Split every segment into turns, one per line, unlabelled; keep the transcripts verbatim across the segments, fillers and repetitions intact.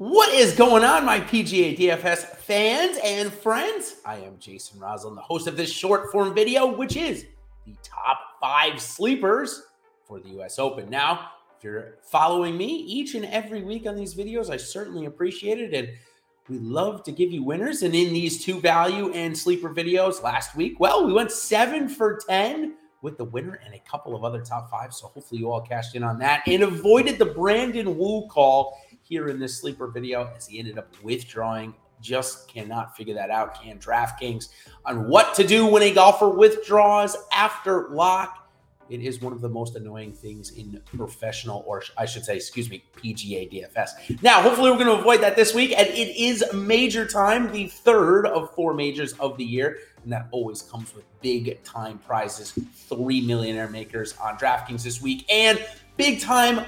What is going on, my P G A D F S fans and friends? I am Jason Roslin, the host of this short form video, which is the top five sleepers for the U S Open. Now, if you're following me each and every week on these videos, I certainly appreciate it. And we love to give you winners. And in these two value and sleeper videos last week, well, we went seven for ten with the winner and a couple of other top fives. So hopefully you all cashed in on that and avoided the Brandon Wu call here in this sleeper video as he ended up withdrawing. Just cannot figure that out, can DraftKings, on what to do when a golfer withdraws after lock. It is one of the most annoying things in professional, or I should say, excuse me, P G A D F S. Now, hopefully we're going to avoid that this week, and it is major time, the third of four majors of the year, and that always comes with big time prizes, three millionaire makers on DraftKings this week, and big time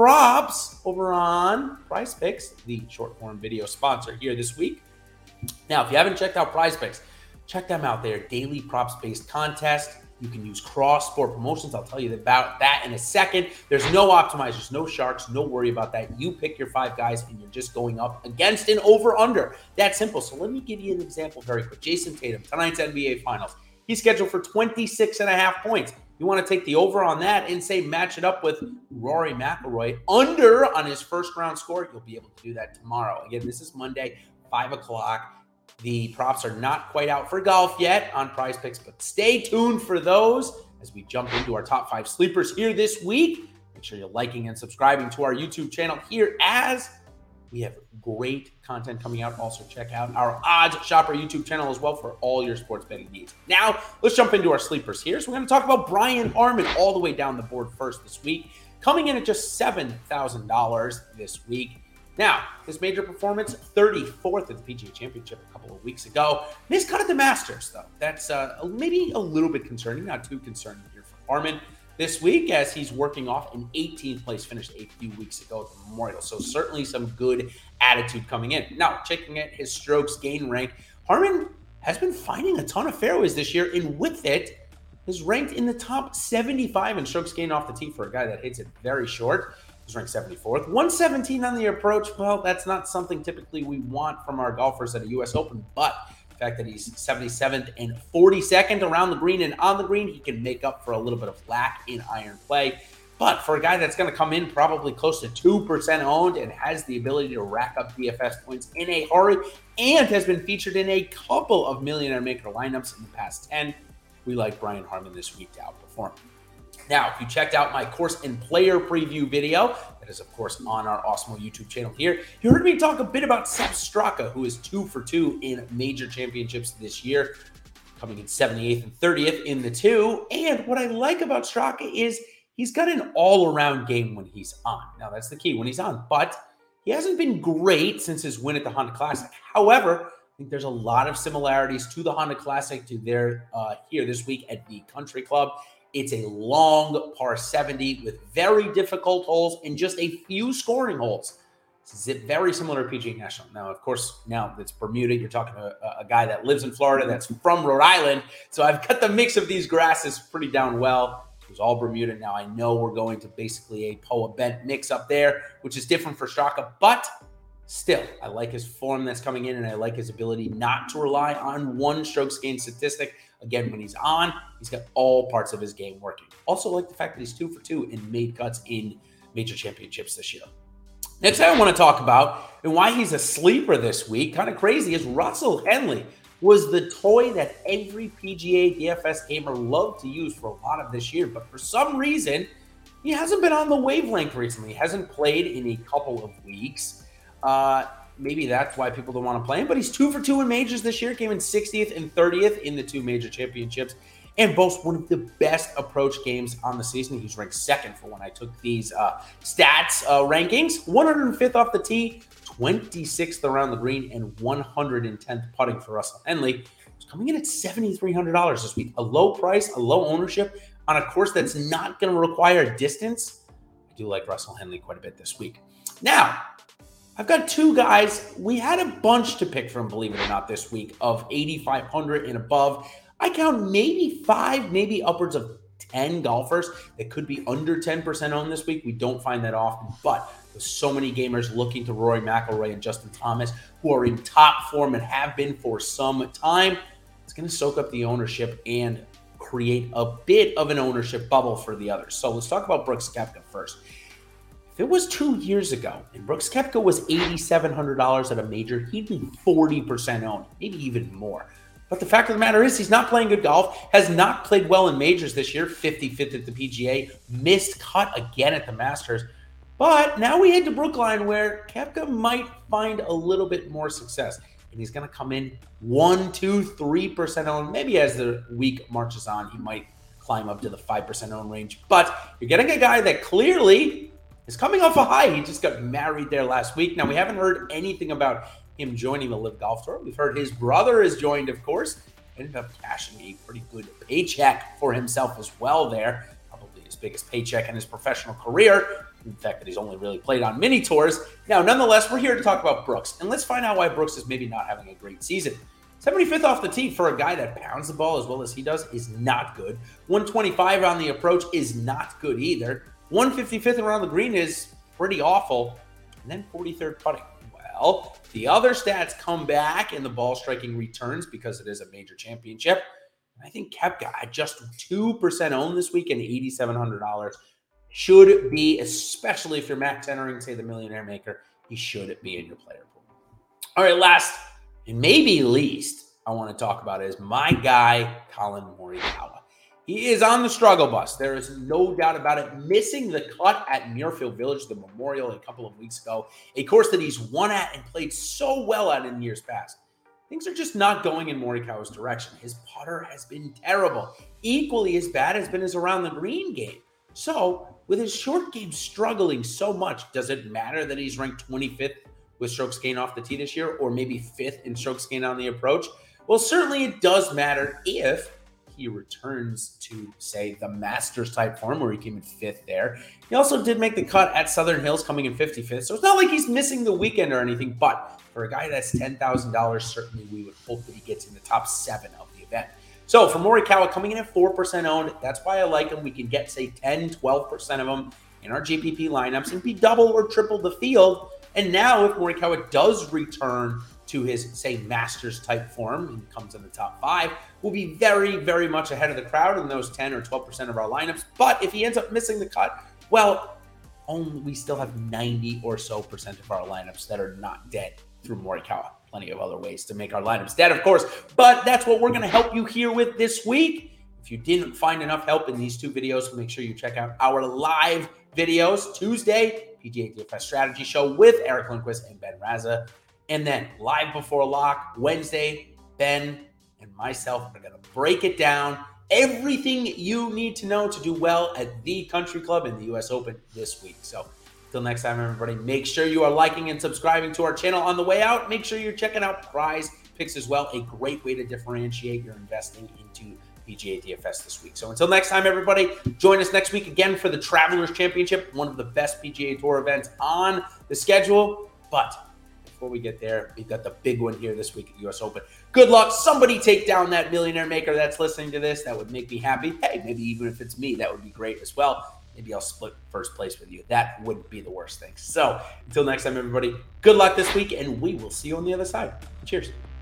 props over on PrizePicks, the short form video sponsor here this week. Now, if you haven't checked out PrizePicks, check them out. They're daily props based contest. You can use cross sport promotions. I'll tell you about that in a second. There's no optimizers, no sharks, no worry about that. You pick your five guys and you're just going up against an over under. That's simple. So let me give you an example very quick. Jason Tatum, tonight's N B A Finals. He's scheduled for twenty-six and a half points. You want to take the over on that and say match it up with Rory McIlroy under on his first round score. You'll be able to do that tomorrow. Again, this is Monday, five o'clock. The props are not quite out for golf yet on PrizePicks, but stay tuned for those as we jump into our top five sleepers here this week. Make sure you're liking and subscribing to our YouTube channel here as we have great content coming out. Also, check out our Odds Shopper YouTube channel as well for all your sports betting needs. Now, let's jump into our sleepers here. So we're going to talk about Brian Harman all the way down the board first this week, coming in at just seven thousand dollars this week. Now, his major performance, thirty-fourth at the P G A Championship a couple of weeks ago. He's cut at the Masters, though. That's uh, maybe a little bit concerning, not too concerning here for Harman this week, as he's working off an eighteenth place finish a few weeks ago at the Memorial. So certainly some good attitude coming in. Now, checking at his strokes gain rank, Harman has been finding a ton of fairways this year, and with it, is ranked in the top seventy-five in strokes gained off the tee for a guy that hits it very short. He's ranked seventy-fourth. one seventeen on the approach. Well, that's not something typically we want from our golfers at a U S Open, but the fact that he's seventy-seventh and forty-second around the green and on the green, he can make up for a little bit of lack in iron play. But for a guy that's going to come in probably close to two percent owned and has the ability to rack up D F S points in a hurry and has been featured in a couple of millionaire maker lineups in the past ten, we like Brian Harman this week to outperform. Now, if you checked out my course and player preview video, that is, of course, on our Awesemo YouTube channel here, you heard me talk a bit about Sepp Straka, who is two for two in major championships this year, coming in seventy-eighth and thirtieth in the two. And what I like about Straka is he's got an all-around game when he's on. Now, that's the key, when he's on. But he hasn't been great since his win at the Honda Classic. However, I think there's a lot of similarities to the Honda Classic to their uh, here this week at the Country Club. It's a long par seventy with very difficult holes and just a few scoring holes. This is very similar to P G A National. Now, of course, now it's Bermuda. You're talking to a, a guy that lives in Florida that's from Rhode Island. So I've got the mix of these grasses pretty down well. It was all Bermuda. Now I know we're going to basically a P O A bent mix up there, which is different for Straka, but still, I like his form that's coming in, and I like his ability not to rely on one strokes gained statistic. Again, when he's on, he's got all parts of his game working. Also like the fact that he's two for two and made cuts in major championships this year. Next thing I want to talk about and why he's a sleeper this week, kind of crazy, is Russell Henley was the toy that every P G A D F S gamer loved to use for a lot of this year. But for some reason, he hasn't been on the wavelength recently. He hasn't played in a couple of weeks. Uh, maybe that's why people don't want to play him, but he's two for two in majors this year, came in sixtieth and thirtieth in the two major championships, and boasts one of the best approach games on the season. He's ranked second for when I took these uh, stats uh, rankings, one hundred fifth off the tee, twenty-sixth around the green, and one hundred tenth putting for Russell Henley. He's coming in at seven thousand three hundred dollars this week, a low price, a low ownership on a course that's not going to require distance. I do like Russell Henley quite a bit this week. Now, I've got two guys. We had a bunch to pick from, believe it or not, this week of eighty-five hundred and above. I count maybe five, maybe upwards of ten golfers that could be under ten percent owned this week. We don't find that often, but with so many gamers looking to Rory McIlroy and Justin Thomas, who are in top form and have been for some time. It's going to soak up the ownership and create a bit of an ownership bubble for the others. So let's talk about Brooks Koepka first. If it was two years ago and Brooks Koepka was eight thousand seven hundred dollars at a major, he'd be forty percent owned, maybe even more. But the fact of the matter is he's not playing good golf, has not played well in majors this year, fifty-fifth at the P G A, missed cut again at the Masters. But now we head to Brookline where Koepka might find a little bit more success. And he's going to come in one, two, three percent owned. Maybe as the week marches on, he might climb up to the five percent owned range. But you're getting a guy that clearly is coming off a high. He just got married there last week. Now, we haven't heard anything about him joining the LIV Golf Tour. We've heard his brother has joined, of course. Ended up cashing a pretty good paycheck for himself as well there. Probably his biggest paycheck in his professional career. The fact that he's only really played on mini tours. Now, nonetheless, we're here to talk about Brooks. And let's find out why Brooks is maybe not having a great season. seventy-fifth off the tee for a guy that pounds the ball as well as he does is not good. one twenty-five on the approach is not good either. one fifty-fifth around the green is pretty awful. And then forty-third putting. Well, the other stats come back and the ball striking returns because it is a major championship. I think Koepka at just two percent owned this week and eight thousand seven hundred dollars should be, especially if you're max entering, say, the Millionaire Maker, he should be in your player pool. All right, last and maybe least I want to talk about is my guy, Collin Morikawa. He is on the struggle bus. There is no doubt about it. Missing the cut at Muirfield Village, the Memorial, a couple of weeks ago, a course that he's won at and played so well at in years past. Things are just not going in Morikawa's direction. His putter has been terrible. Equally as bad has been his around the green game. So, with his short game struggling so much, does it matter that he's ranked twenty-fifth with strokes gained off the tee this year, or maybe fifth in strokes gained on the approach? Well, certainly it does matter if he returns to, say, the Masters type form where he came in fifth there. He also did make the cut at Southern Hills coming in fifty-fifth. So it's not like he's missing the weekend or anything, but for a guy that's ten thousand dollars, certainly we would hope that he gets in the top seven of the event. So for Morikawa coming in at four percent owned, that's why I like him. We can get, say, ten, twelve percent of them in our G P P lineups and be double or triple the field. And now if Morikawa does return to his, say, Masters type form and comes in the top five, we'll be very, very much ahead of the crowd in those ten or twelve percent of our lineups. But if he ends up missing the cut, well, only we still have ninety or so percent of our lineups that are not dead through Morikawa. Plenty of other ways to make our lineups dead, of course, but that's what we're going to help you here with this week. If you didn't find enough help in these two videos, make sure you check out our live videos. Tuesday, P G A D F S Strategy Show with Eric Lundquist and Ben Raza. And then live before lock, Wednesday, Ben and myself are going to break it down. Everything you need to know to do well at the Country Club in the U S Open this week. So until next time, everybody, make sure you are liking and subscribing to our channel on the way out. Make sure you're checking out Prize Picks as well. A great way to differentiate your investing into P G A D F S this week. So until next time, everybody, join us next week again for the Travelers Championship, one of the best P G A Tour events on the schedule. But before we get there, we've got the big one here this week at U S Open. Good luck. Somebody take down that Millionaire Maker that's listening to this. That would make me happy. Hey, maybe even if it's me, that would be great as well. Maybe I'll split first place with you. That wouldn't be the worst thing. So until next time, everybody, good luck this week, and we will see you on the other side. Cheers.